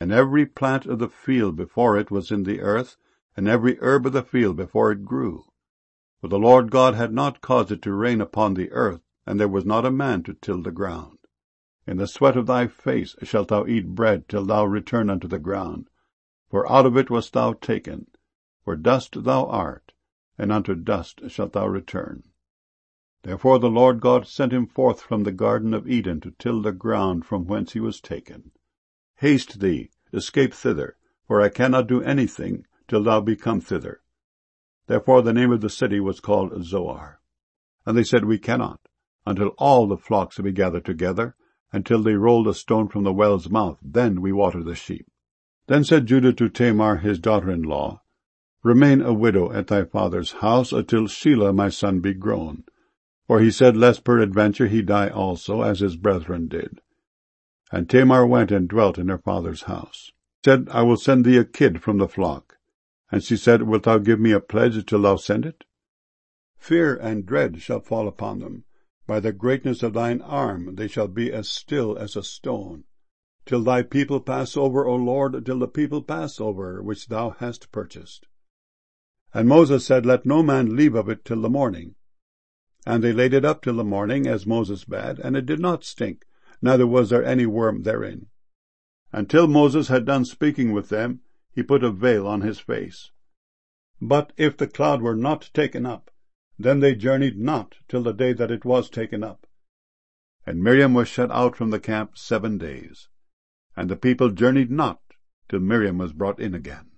and every plant of the field before it was in the earth, and every herb of the field before it grew. For the Lord God had not caused it to rain upon the earth, and there was not a man to till the ground. In the sweat of thy face shalt thou eat bread till thou return unto the ground. For out of it wast thou taken. For dust thou art, and unto dust shalt thou return. Therefore the Lord God sent him forth from the garden of Eden to till the ground from whence he was taken. Haste thee, escape thither, for I cannot do anything till thou be come thither. Therefore the name of the city was called Zoar. And they said, We cannot, until all the flocks be gathered together, until they roll a stone from the well's mouth, then we water the sheep. Then said Judah to Tamar his daughter-in-law, Remain a widow at thy father's house, until Shelah my son be grown. For he said, Lest peradventure he die also, as his brethren did. And Tamar went and dwelt in her father's house. He said, I will send thee a kid from the flock. And she said, Wilt thou give me a pledge till thou send it? Fear and dread shall fall upon them. By the greatness of thine arm they shall be as still as a stone. Till thy people pass over, O Lord, till the people pass over, which thou hast purchased. And Moses said, Let no man leave of it till the morning. And they laid it up till the morning, as Moses bade, and it did not stink, neither was there any worm therein. Until Moses had done speaking with them, he put a veil on his face. But if the cloud were not taken up, then they journeyed not till the day that it was taken up. And Miriam was shut out from the camp 7 days. And the people journeyed not till Miriam was brought in again.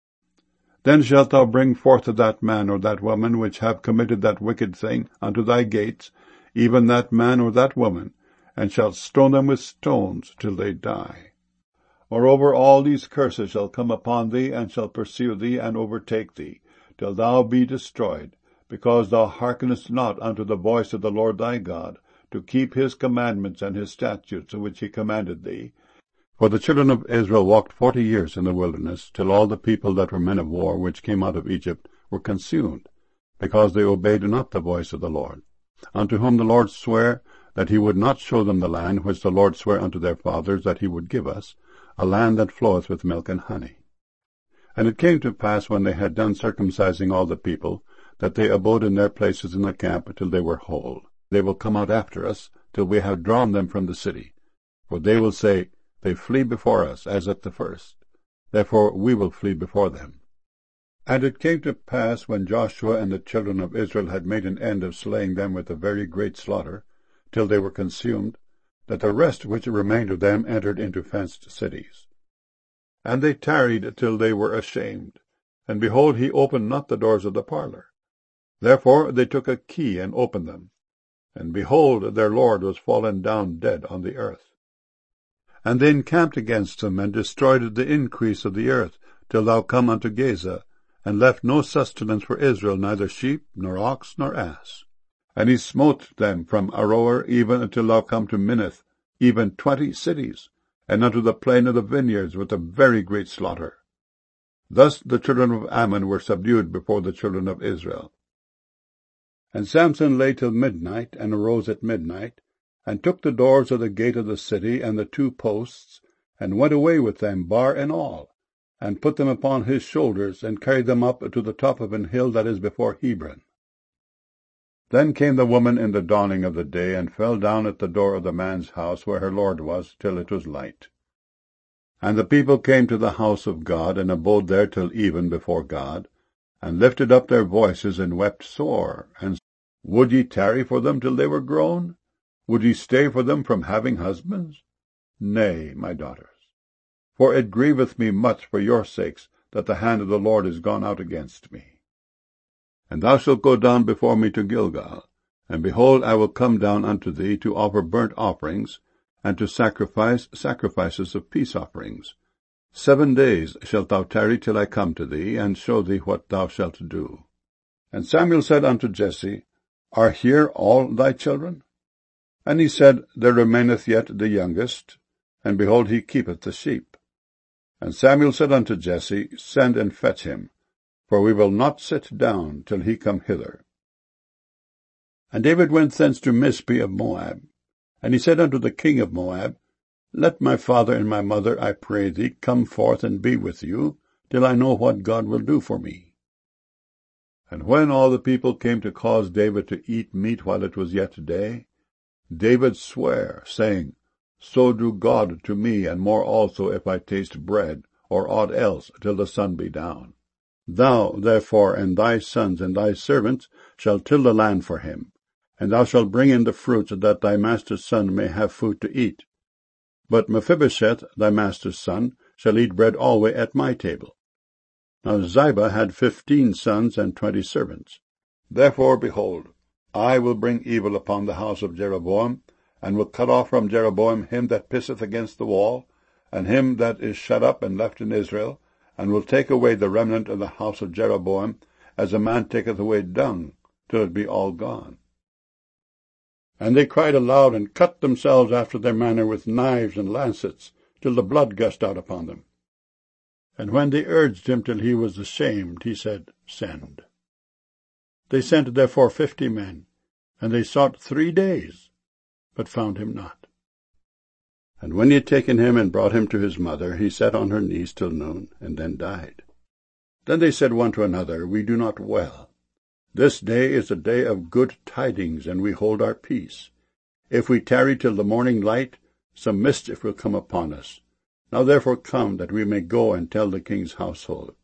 Then shalt thou bring forth that man or that woman which have committed that wicked thing unto thy gates, even that man or that woman, and shalt stone them with stones till they die. Moreover, all these curses shall come upon thee, and shall pursue thee, and overtake thee, till thou be destroyed, because thou hearkenest not unto the voice of the Lord thy God, to keep his commandments and his statutes which he commanded thee. For the children of Israel walked 40 years in the wilderness, till all the people that were men of war which came out of Egypt were consumed, because they obeyed not the voice of the Lord, unto whom the Lord sware that he would not show them the land which the Lord sware unto their fathers that he would give us, a land that floweth with milk and honey. And it came to pass, when they had done circumcising all the people, that they abode in their places in the camp till they were whole. They will come out after us, till we have drawn them from the city. For they will say, They flee before us, as at the first. Therefore we will flee before them. And it came to pass, when Joshua and the children of Israel had made an end of slaying them with a very great slaughter, till they were consumed, that the rest which remained of them entered into fenced cities. And they tarried till they were ashamed, and behold, he opened not the doors of the parlor. Therefore they took a key and opened them, and behold, their Lord was fallen down dead on the earth. And they encamped against them, and destroyed the increase of the earth, till thou come unto Gaza, and left no sustenance for Israel, neither sheep, nor ox, nor ass. And he smote them from Aroer even until thou come to Minnith, even 20 cities, and unto the plain of the vineyards with a very great slaughter. Thus the children of Ammon were subdued before the children of Israel. And Samson lay till midnight, and arose at midnight, and took the doors of the gate of the city, and the 2 posts, and went away with them, bar and all, and put them upon his shoulders, and carried them up to the top of an hill that is before Hebron. Then came the woman in the dawning of the day, and fell down at the door of the man's house where her Lord was, till it was light. And the people came to the house of God, and abode there till even before God, and lifted up their voices, and wept sore, and said, Would ye tarry for them till they were grown? Would ye stay for them from having husbands? Nay, my daughters. For it grieveth me much for your sakes, that the hand of the Lord is gone out against me. And thou shalt go down before me to Gilgal, and behold, I will come down unto thee to offer burnt offerings, and to sacrifice sacrifices of peace offerings. 7 days shalt thou tarry till I come to thee, and show thee what thou shalt do. And Samuel said unto Jesse, Are here all thy children? And he said, There remaineth yet the youngest, and behold, he keepeth the sheep. And Samuel said unto Jesse, Send and fetch him, for we will not sit down till he come hither. And David went thence to Mizpeh of Moab. And he said unto the king of Moab, Let my father and my mother, I pray thee, come forth and be with you, till I know what God will do for me. And when all the people came to cause David to eat meat while it was yet day, David sware, saying, So do God to me, and more also, if I taste bread, or aught else, till the sun be down. Thou, therefore, and thy sons and thy servants shall till the land for him, and thou shalt bring in the fruits, that thy master's son may have food to eat. But Mephibosheth, thy master's son, shall eat bread always at my table. Now Ziba had 15 sons and 20 servants. Therefore, behold, I will bring evil upon the house of Jeroboam, and will cut off from Jeroboam him that pisseth against the wall, and him that is shut up and left in Israel, and will take away the remnant of the house of Jeroboam, as a man taketh away dung, till it be all gone. And they cried aloud, and cut themselves after their manner with knives and lancets, till the blood gushed out upon them. And when they urged him till he was ashamed, he said, Send. They sent therefore 50 men, and they sought 3 days, but found him not. And when he had taken him and brought him to his mother, he sat on her knees till noon, and then died. Then they said one to another, We do not well. This day is a day of good tidings, and we hold our peace. If we tarry till the morning light, some mischief will come upon us. Now therefore come, that we may go and tell the king's household.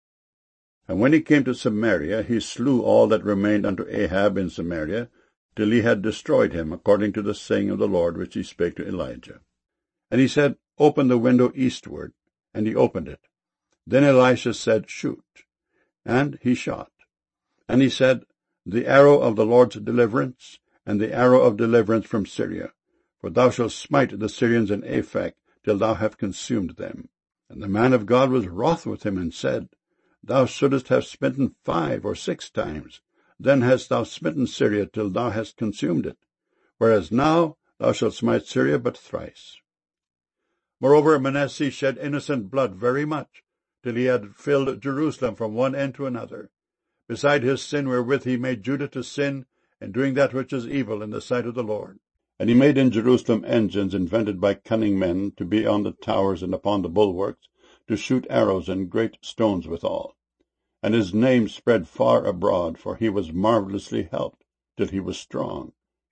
And when he came to Samaria, he slew all that remained unto Ahab in Samaria, till he had destroyed him, according to the saying of the Lord which he spake to Elijah. And he said, Open the window eastward. And he opened it. Then Elisha said, Shoot. And he shot. And he said, The arrow of the Lord's deliverance, and the arrow of deliverance from Syria. For thou shalt smite the Syrians in Aphek, till thou have consumed them. And the man of God was wroth with him, and said, Thou shouldest have smitten 5 or 6 times. Then hast thou smitten Syria till thou hast consumed it. Whereas now thou shalt smite Syria but thrice. Moreover, Manasseh shed innocent blood very much, till he had filled Jerusalem from one end to another, beside his sin wherewith he made Judah to sin, in doing that which is evil in the sight of the Lord. And he made in Jerusalem engines invented by cunning men, to be on the towers and upon the bulwarks, to shoot arrows and great stones withal. And his name spread far abroad, for he was marvellously helped, till he was strong.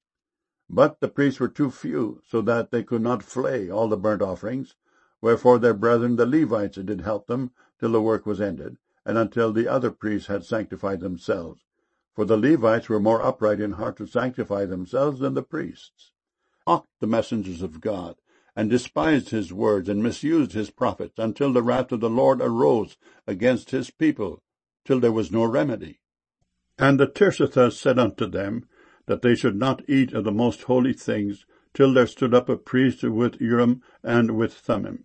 But the priests were too few, so that they could not flay all the burnt offerings, wherefore their brethren the Levites did help them, till the work was ended, and until the other priests had sanctified themselves. For the Levites were more upright in heart to sanctify themselves than the priests. Mocked the messengers of God, and despised his words, and misused his prophets, until the wrath of the Lord arose against his people, till there was no remedy. And the Tirshatha said unto them, that they should not eat of the most holy things, till there stood up a priest with Urim and with Thummim.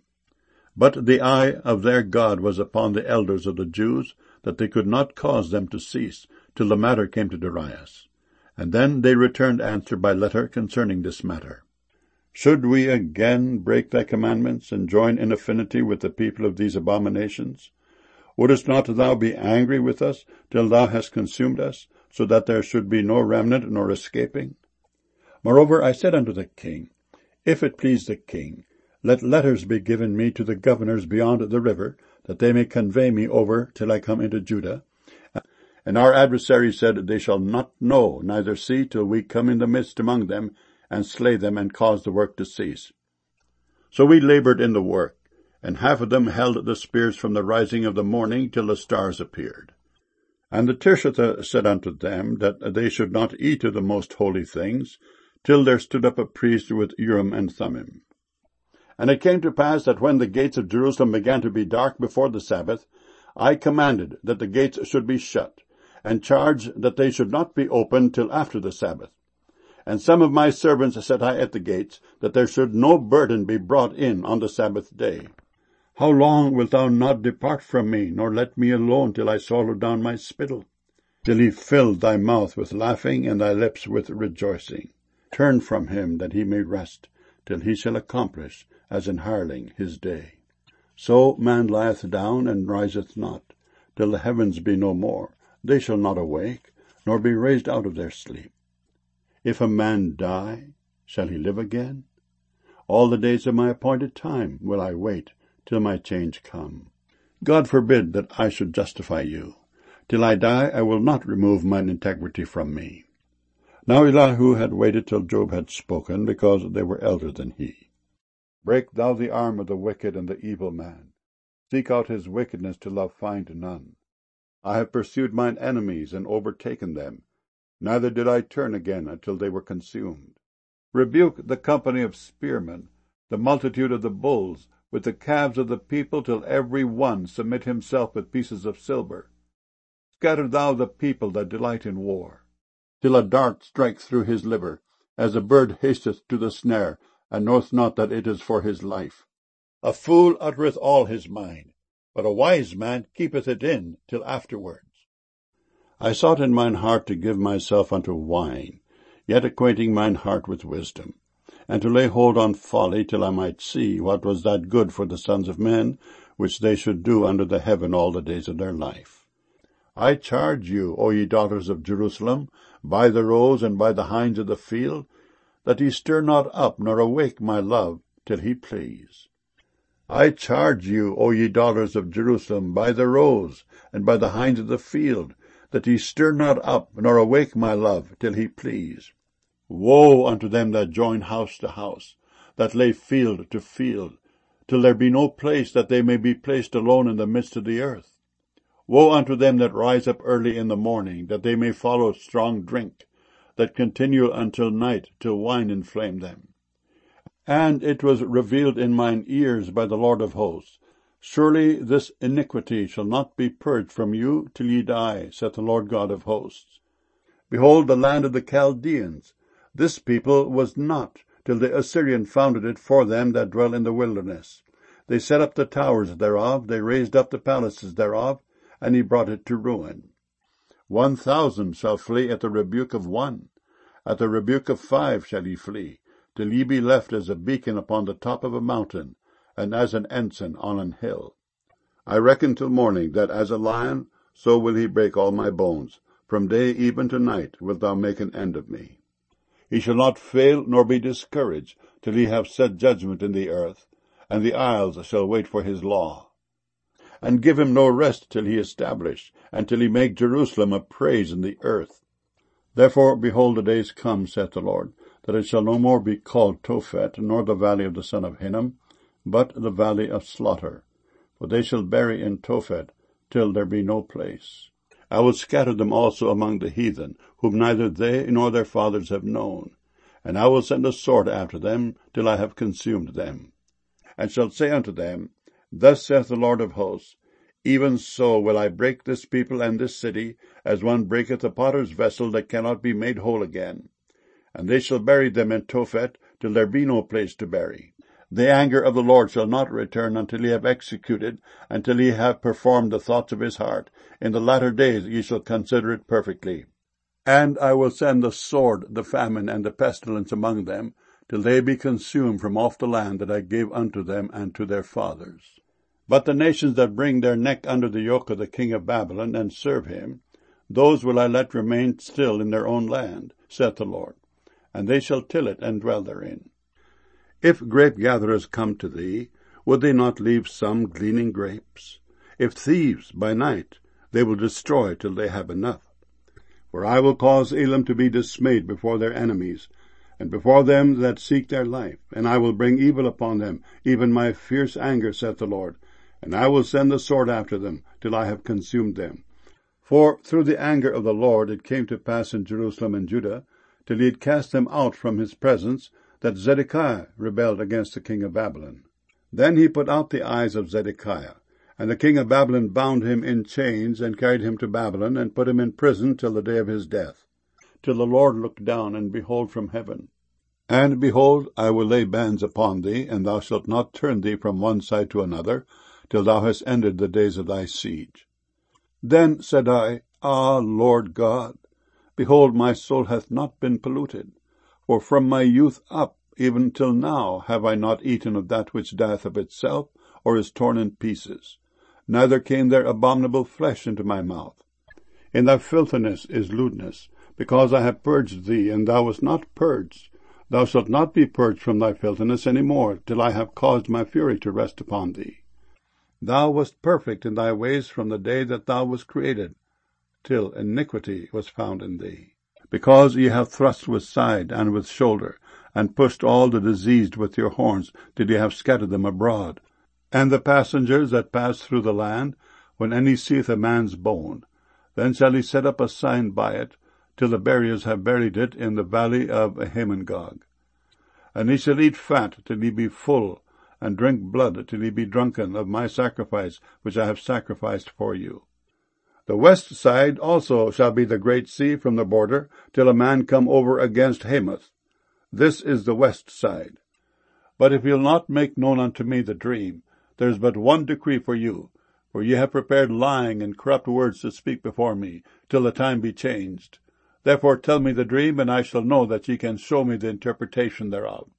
But the eye of their God was upon the elders of the Jews, that they could not cause them to cease, till the matter came to Darius. And then they returned answer by letter concerning this matter. Should we again break thy commandments, and join in affinity with the people of these abominations? Wouldest not thou be angry with us, till thou hast consumed us, so that there should be no remnant nor escaping? Moreover, I said unto the king, If it please the king, let letters be given me to the governors beyond the river, that they may convey me over till I come into Judah. And our adversaries said, They shall not know, neither see, till we come in the midst among them, and slay them, and cause the work to cease. So we labored in the work, and half of them held the spears from the rising of the morning till the stars appeared. And the Tirshatha said unto them, that they should not eat of the most holy things, till there stood up a priest with Urim and Thummim. And it came to pass that when the gates of Jerusalem began to be dark before the Sabbath, I commanded that the gates should be shut, and charged that they should not be opened till after the Sabbath. And some of my servants set I at the gates, that there should no burden be brought in on the Sabbath day. How long wilt thou not depart from me, nor let me alone till I swallow down my spittle? Till he filled thy mouth with laughing, and thy lips with rejoicing. Turn from him, that he may rest, till he shall accomplish, as an hireling, his day. So man lieth down, and riseth not, till the heavens be no more. They shall not awake, nor be raised out of their sleep. If a man die, shall he live again? All the days of my appointed time will I wait, till my change come. God forbid that I should justify you. Till I die, I will not remove mine integrity from me. Now Elihu had waited till Job had spoken, because they were elder than he. Break thou the arm of the wicked and the evil man. Seek out his wickedness till thou find none. I have pursued mine enemies and overtaken them. Neither did I turn again until they were consumed. Rebuke the company of spearmen, the multitude of the bulls, with the calves of the people, till every one submit himself with pieces of silver. Scatter thou the people that delight in war, till a dart strike through his liver, as a bird hasteth to the snare, and knoweth not that it is for his life. A fool uttereth all his mind, but a wise man keepeth it in till afterwards. I sought in mine heart to give myself unto wine, yet acquainting mine heart with wisdom, and to lay hold on folly, till I might see what was that good for the sons of men, which they should do under the heaven all the days of their life. I charge you, O ye daughters of Jerusalem, by the roes and by the hinds of the field, that ye stir not up nor awake my love, till he please. I charge you, O ye daughters of Jerusalem, by the roes and by the hinds of the field, that ye stir not up nor awake my love, till he please. Woe unto them that join house to house, that lay field to field, till there be no place that they may be placed alone in the midst of the earth. Woe unto them that rise up early in the morning, that they may follow strong drink, that continue until night, till wine inflame them. And it was revealed in mine ears by the Lord of hosts, Surely this iniquity shall not be purged from you till ye die, saith the Lord God of hosts. Behold, the land of the Chaldeans, this people was not, till the Assyrian founded it for them that dwell in the wilderness. They set up the towers thereof, they raised up the palaces thereof, and he brought it to ruin. 1,000 shall flee at the rebuke of one. At the rebuke of 5 shall ye flee, till ye be left as a beacon upon the top of a mountain, and as an ensign on an hill. I reckon till morning, that as a lion, so will he break all my bones. From day even to night wilt thou make an end of me. He shall not fail nor be discouraged, till he have set judgment in the earth, and the isles shall wait for his law. And give him no rest till he establish, and till he make Jerusalem a praise in the earth. Therefore, behold, the days come, saith the Lord, that it shall no more be called Tophet, nor the valley of the son of Hinnom, but the valley of slaughter. For they shall bury in Tophet, till there be no place. I will scatter them also among the heathen, whom neither they nor their fathers have known. And I will send a sword after them, till I have consumed them. And shall say unto them, Thus saith the Lord of hosts, Even so will I break this people and this city, as one breaketh a potter's vessel that cannot be made whole again. And they shall bury them in Tophet, till there be no place to bury. The anger of the Lord shall not return until he have executed, until he have performed the thoughts of his heart. In the latter days ye shall consider it perfectly. And I will send the sword, the famine, and the pestilence among them, till they be consumed from off the land that I gave unto them and to their fathers. But the nations that bring their neck under the yoke of the king of Babylon, and serve him, those will I let remain still in their own land, saith the Lord, and they shall till it and dwell therein. If grape-gatherers come to thee, would they not leave some gleaning grapes? If thieves by night, they will destroy till they have enough. For I will cause Elam to be dismayed before their enemies, and before them that seek their life, and I will bring evil upon them, even my fierce anger, saith the Lord, and I will send the sword after them, till I have consumed them. For through the anger of the Lord it came to pass in Jerusalem and Judah, till he had cast them out from his presence, that Zedekiah rebelled against the king of Babylon. Then he put out the eyes of Zedekiah, and the king of Babylon bound him in chains, and carried him to Babylon, and put him in prison till the day of his death, till the Lord looked down, and behold from heaven. And behold, I will lay bands upon thee, and thou shalt not turn thee from one side to another, till thou hast ended the days of thy siege. Then said I, Ah, Lord God, behold, my soul hath not been polluted. For from my youth up, even till now, have I not eaten of that which dieth of itself, or is torn in pieces. Neither came there abominable flesh into my mouth. In thy filthiness is lewdness, because I have purged thee, and thou wast not purged. Thou shalt not be purged from thy filthiness any more, till I have caused my fury to rest upon thee. Thou wast perfect in thy ways from the day that thou wast created, till iniquity was found in thee. Because ye have thrust with side and with shoulder, and pushed all the diseased with your horns, did ye have scattered them abroad. And the passengers that pass through the land, when any seeth a man's bone, then shall he set up a sign by it, till the buriers have buried it in the valley of Hamongog. And he shall eat fat till he be full, and drink blood till he be drunken of my sacrifice which I have sacrificed for you. The west side also shall be the great sea from the border, till a man come over against Hamath. This is the west side. But if you'll not make known unto me the dream, there is but one decree for you, for ye have prepared lying and corrupt words to speak before me, till the time be changed. Therefore tell me the dream, and I shall know that ye can show me the interpretation thereof.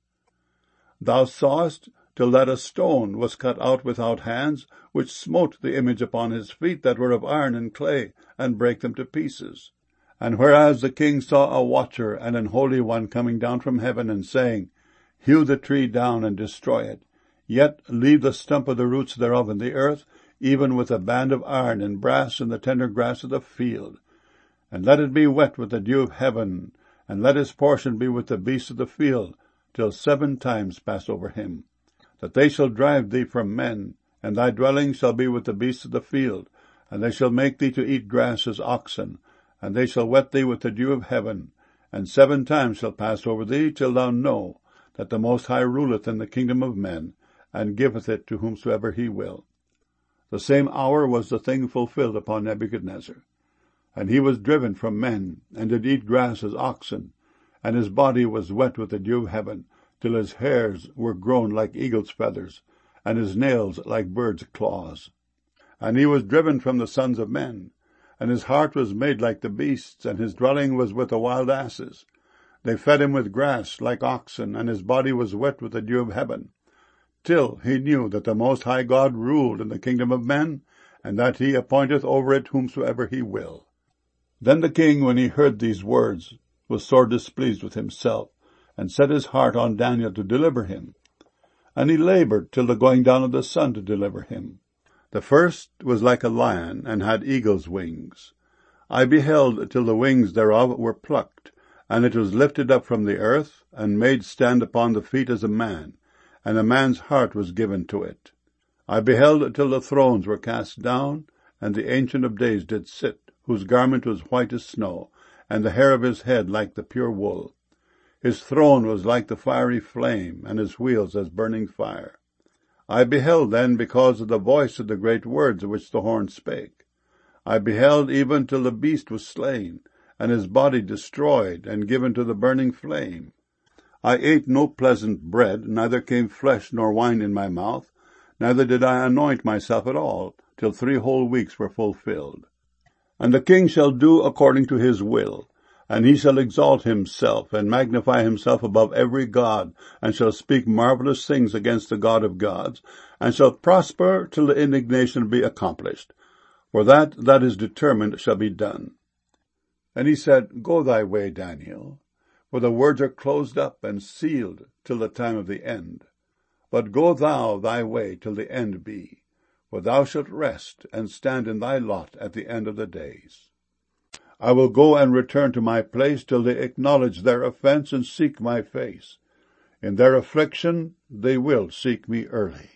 Thou sawest till that a stone was cut out without hands, which smote the image upon his feet that were of iron and clay, and brake them to pieces. And whereas the king saw a watcher and an holy one coming down from heaven, and saying, Hew the tree down and destroy it, yet leave the stump of the roots thereof in the earth, even with a band of iron and brass in the tender grass of the field. And let it be wet with the dew of heaven, and let his portion be with the beasts of the field, till 7 times pass over him. That they shall drive thee from men, and thy dwelling shall be with the beasts of the field, and they shall make thee to eat grass as oxen, and they shall wet thee with the dew of heaven, and 7 times shall pass over thee, till thou know that the Most High ruleth in the kingdom of men, and giveth it to whomsoever he will. The same hour was the thing fulfilled upon Nebuchadnezzar. And he was driven from men, and did eat grass as oxen, and his body was wet with the dew of heaven, till his hairs were grown like eagle's feathers, and his nails like birds' claws. And he was driven from the sons of men, and his heart was made like the beasts, and his dwelling was with the wild asses. They fed him with grass like oxen, and his body was wet with the dew of heaven, till he knew that the Most High God ruled in the kingdom of men, and that he appointeth over it whomsoever he will. Then the king, when he heard these words, was sore displeased with himself, and set his heart on Daniel to deliver him. And he labored till the going down of the sun to deliver him. The first was like a lion, and had eagle's wings. I beheld till the wings thereof were plucked, and it was lifted up from the earth, and made stand upon the feet as a man, and a man's heart was given to it. I beheld till the thrones were cast down, and the Ancient of Days did sit, whose garment was white as snow, and the hair of his head like the pure wool. His throne was like the fiery flame, and his wheels as burning fire. I beheld then because of the voice of the great words which the horn spake. I beheld even till the beast was slain, and his body destroyed, and given to the burning flame. I ate no pleasant bread, neither came flesh nor wine in my mouth, neither did I anoint myself at all, till 3 whole weeks were fulfilled. And the king shall do according to his will, and he shall exalt himself, and magnify himself above every god, and shall speak marvelous things against the God of gods, and shall prosper till the indignation be accomplished. For that is determined shall be done. And he said, Go thy way, Daniel, for the words are closed up and sealed till the time of the end. But go thou thy way till the end be, for thou shalt rest and stand in thy lot at the end of the days. I will go and return to my place till they acknowledge their offense and seek my face. In their affliction they will seek me early.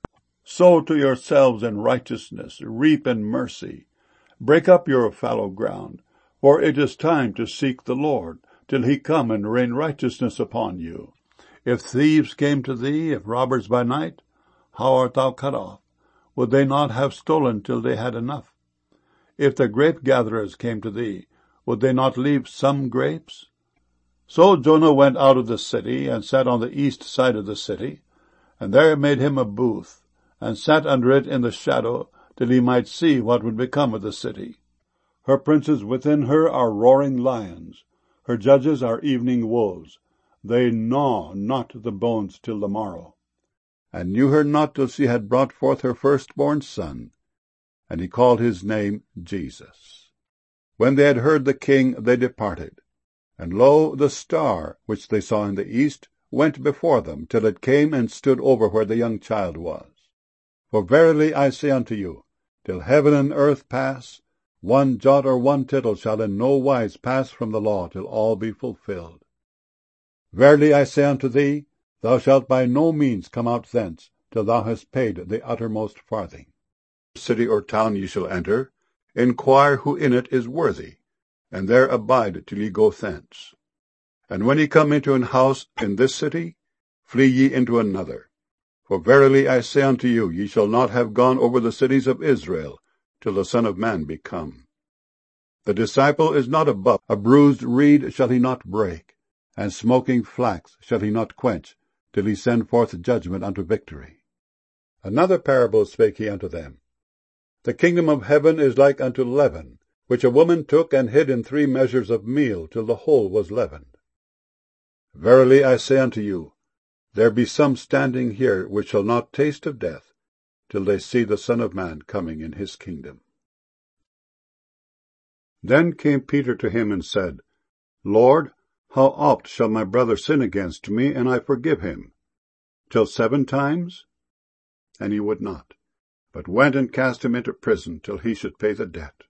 Sow to yourselves in righteousness, reap in mercy. Break up your fallow ground, for it is time to seek the Lord, till he come and rain righteousness upon you. If thieves came to thee, if robbers by night, how art thou cut off? Would they not have stolen till they had enough? If the grape-gatherers came to thee, would they not leave some grapes? So Jonah went out of the city, and sat on the east side of the city, and there made him a booth, and sat under it in the shadow, till he might see what would become of the city. Her princes within her are roaring lions, her judges are evening wolves. They gnaw not the bones till the morrow. And knew her not till she had brought forth her firstborn son, and he called his name Jesus. When they had heard the king, they departed. And lo, the star, which they saw in the east, went before them, till it came and stood over where the young child was. For verily I say unto you, till heaven and earth pass, one jot or one tittle shall in no wise pass from the law, till all be fulfilled. Verily I say unto thee, thou shalt by no means come out thence, till thou hast paid the uttermost farthing. City or town ye shall enter, inquire who in it is worthy, and there abide till ye go thence. And when ye come into an house in this city, flee ye into another. For verily I say unto you, ye shall not have gone over the cities of Israel, till the Son of Man be come. The disciple is not above, a bruised reed shall he not break, and smoking flax shall he not quench, till he send forth judgment unto victory. Another parable spake he unto them. The kingdom of heaven is like unto leaven, which a woman took and hid in 3 measures of meal, till the whole was leavened. Verily I say unto you, there be some standing here which shall not taste of death, till they see the Son of Man coming in his kingdom. Then came Peter to him and said, Lord, how oft shall my brother sin against me, and I forgive him? Till 7 times? And he would not, but went and cast him into prison, till he should pay the debt.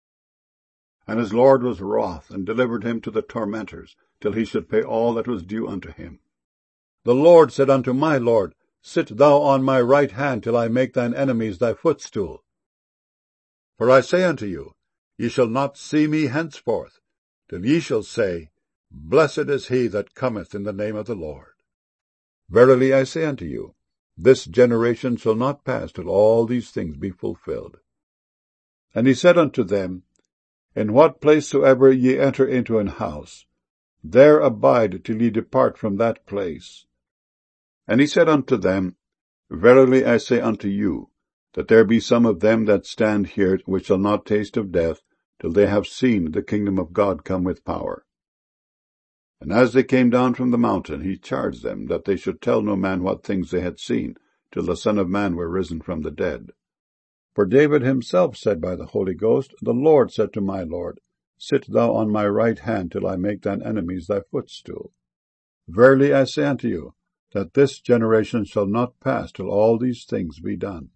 And his Lord was wroth, and delivered him to the tormentors, till he should pay all that was due unto him. The Lord said unto my Lord, Sit thou on my right hand, till I make thine enemies thy footstool. For I say unto you, ye shall not see me henceforth, till ye shall say, Blessed is he that cometh in the name of the Lord. Verily I say unto you, this generation shall not pass till all these things be fulfilled. And he said unto them, In what place soever ye enter into an house, there abide till ye depart from that place. And he said unto them, Verily I say unto you, that there be some of them that stand here which shall not taste of death, till they have seen the kingdom of God come with power. And as they came down from the mountain, he charged them that they should tell no man what things they had seen, till the Son of Man were risen from the dead. For David himself said by the Holy Ghost, The Lord said to my Lord, Sit thou on my right hand, till I make thine enemies thy footstool. Verily I say unto you, that this generation shall not pass till all these things be done.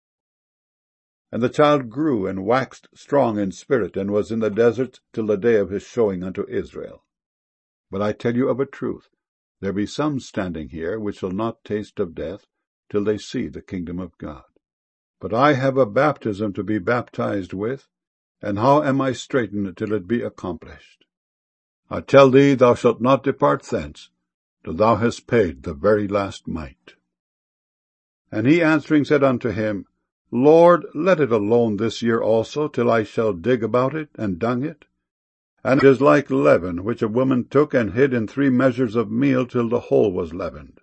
And the child grew and waxed strong in spirit, and was in the desert till the day of his showing unto Israel. But I tell you of a truth, there be some standing here which shall not taste of death, till they see the kingdom of God. But I have a baptism to be baptized with, and how am I straitened till it be accomplished? I tell thee, thou shalt not depart thence, till thou hast paid the very last mite. And he answering said unto him, Lord, let it alone this year also, till I shall dig about it, and dung it. And it is like leaven, which a woman took and hid in 3 measures of meal, till the whole was leavened.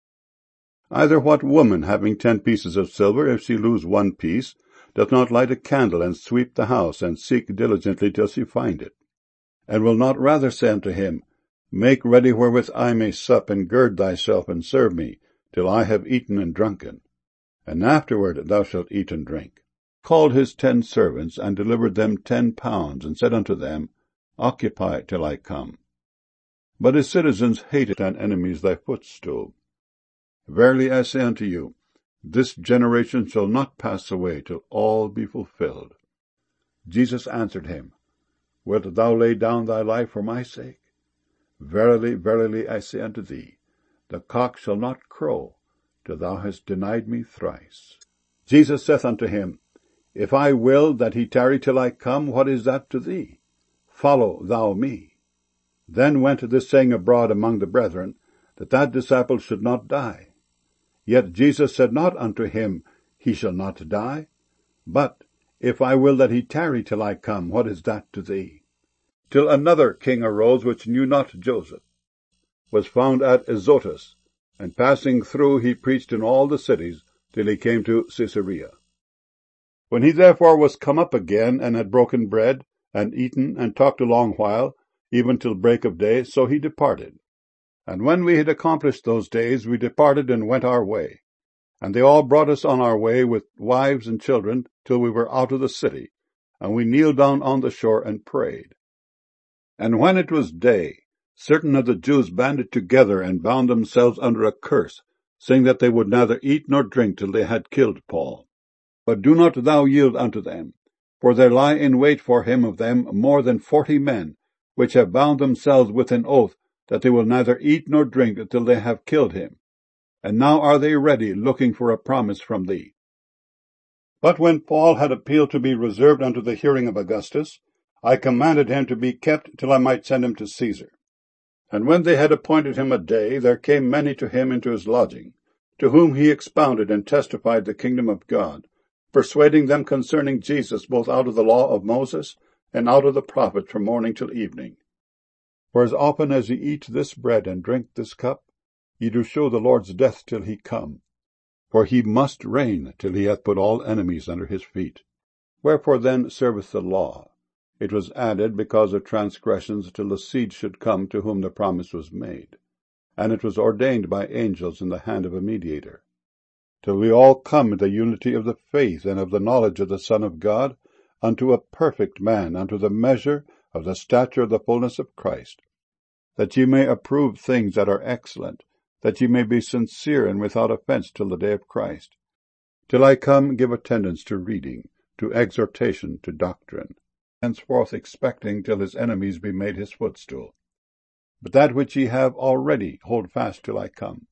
Either what woman, having 10 pieces of silver, if she lose 1 piece, doth not light a candle, and sweep the house, and seek diligently till she find it? And will not rather say unto him, Make ready wherewith I may sup, and gird thyself, and serve me, till I have eaten and drunken, and afterward thou shalt eat and drink? Called his 10 servants, and delivered them 10 pounds, and said unto them, Occupy till I come. But his citizens hated thine enemies thy footstool. Verily I say unto you, this generation shall not pass away till all be fulfilled. Jesus answered him, Wilt thou lay down thy life for my sake? Verily, verily, I say unto thee, the cock shall not crow, till thou hast denied me thrice. Jesus saith unto him, If I will that he tarry till I come, what is that to thee? Follow thou me. Then went this saying abroad among the brethren, that disciple should not die. Yet Jesus said not unto him, He shall not die. But, If I will that he tarry till I come, what is that to thee? Till another king arose, which knew not Joseph, was found at Azotus, and passing through he preached in all the cities, till he came to Caesarea. When he therefore was come up again, and had broken bread, and eaten, and talked a long while, even till break of day, so he departed. And when we had accomplished those days, we departed and went our way. And they all brought us on our way with wives and children, till we were out of the city, and we kneeled down on the shore and prayed. And when it was day, certain of the Jews banded together and bound themselves under a curse, saying that they would neither eat nor drink till they had killed Paul. But do not thou yield unto them, for there lie in wait for him of them more than 40 men, which have bound themselves with an oath that they will neither eat nor drink till they have killed him. And now are they ready, looking for a promise from thee. But when Paul had appealed to be reserved unto the hearing of Augustus, I commanded him to be kept till I might send him to Caesar. And when they had appointed him a day, there came many to him into his lodging, to whom he expounded and testified the kingdom of God, persuading them concerning Jesus both out of the law of Moses and out of the prophets from morning till evening. For as often as ye eat this bread and drink this cup, ye do show the Lord's death till he come. For he must reign till he hath put all enemies under his feet. Wherefore then serveth the law? It was added because of transgressions till the seed should come to whom the promise was made. And it was ordained by angels in the hand of a mediator. Till we all come in the unity of the faith and of the knowledge of the Son of God, unto a perfect man, unto the measure of the stature of the fullness of Christ, that ye may approve things that are excellent, that ye may be sincere and without offense till the day of Christ. Till I come, give attendance to reading, to exhortation, to doctrine, henceforth expecting till his enemies be made his footstool. But that which ye have already hold fast till I come.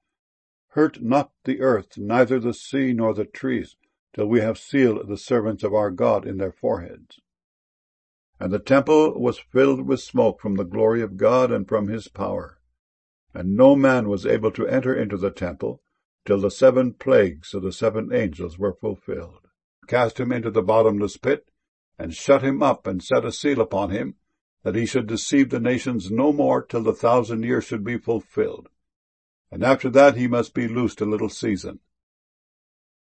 Hurt not the earth, neither the sea nor the trees, till we have sealed the servants of our God in their foreheads. And the temple was filled with smoke from the glory of God and from his power. And no man was able to enter into the temple till the 7 plagues of the 7 angels were fulfilled. Cast him into the bottomless pit, and shut him up, and set a seal upon him, that he should deceive the nations no more till the 1,000 years should be fulfilled. And after that he must be loosed a little season.